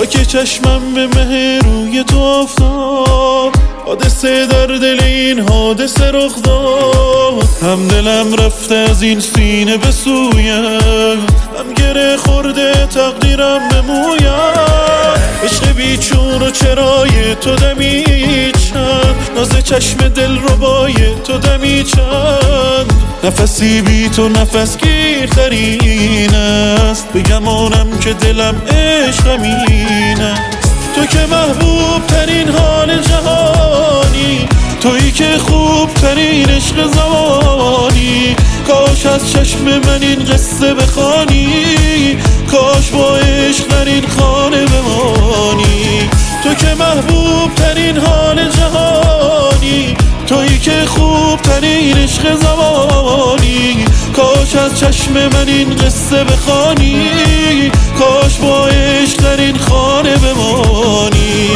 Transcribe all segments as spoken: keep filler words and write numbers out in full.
که چشمم به مه روی تو افتاد، حادثه در دل این حادثه رخ داد. هم دلم رفته از این سینه به سویم، هم گره خورده تقدیرم به مویم. عشق بیچون و چرای تو دمی چند، ناز چشم دل ربای تو دمی چند. نفسی بی تو نفس گیرترین است، بگمانم که دلم عشقمین است. تو که محبوب ترین حال جهانی، تویی که خوب ترین عشق زمانی. کاش از چشم من این قصه بخوانی، کاش با عشق در این خانه بمانی. تو که محبوب ترین حال جهانی، تویی که خوب ترین عشق زمانی. کاش از چشم من این قصه بخوانی، کاش با عشق در این خانه بمانی.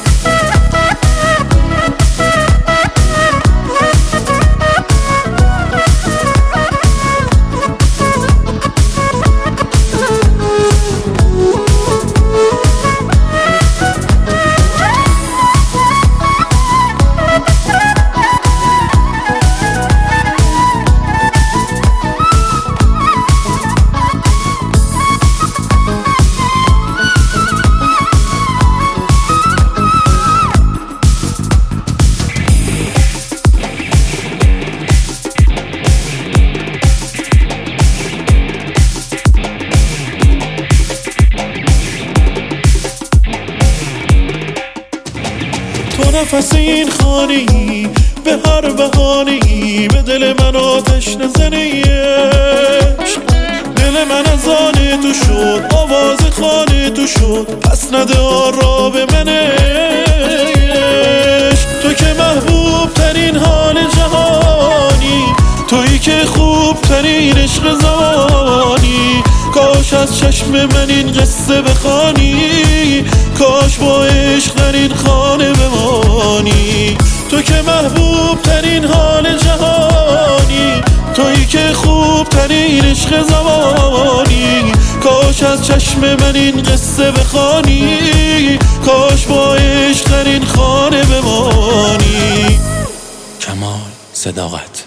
تو نفس این خانه‌ای، به هر بهانه‌ای به دل من آتش نزنه عشق. دل من از آن تو شد، آواز خانه تو شد، پس نده آن به من عشق. تو که محبوب ترین حال جهانی، تویی که خوب ترین عشق زمانی. کاش از چشم من این قصه بخوانی، کاش با عشق در این خانه بمانی. تو که محبوب ترین حال جهانی، تویی که خوب ترین عشق زمانی. کاش از چشم من این قصه بخوانی، کاش با عشق در این خانه بمانی. کمال صداقت.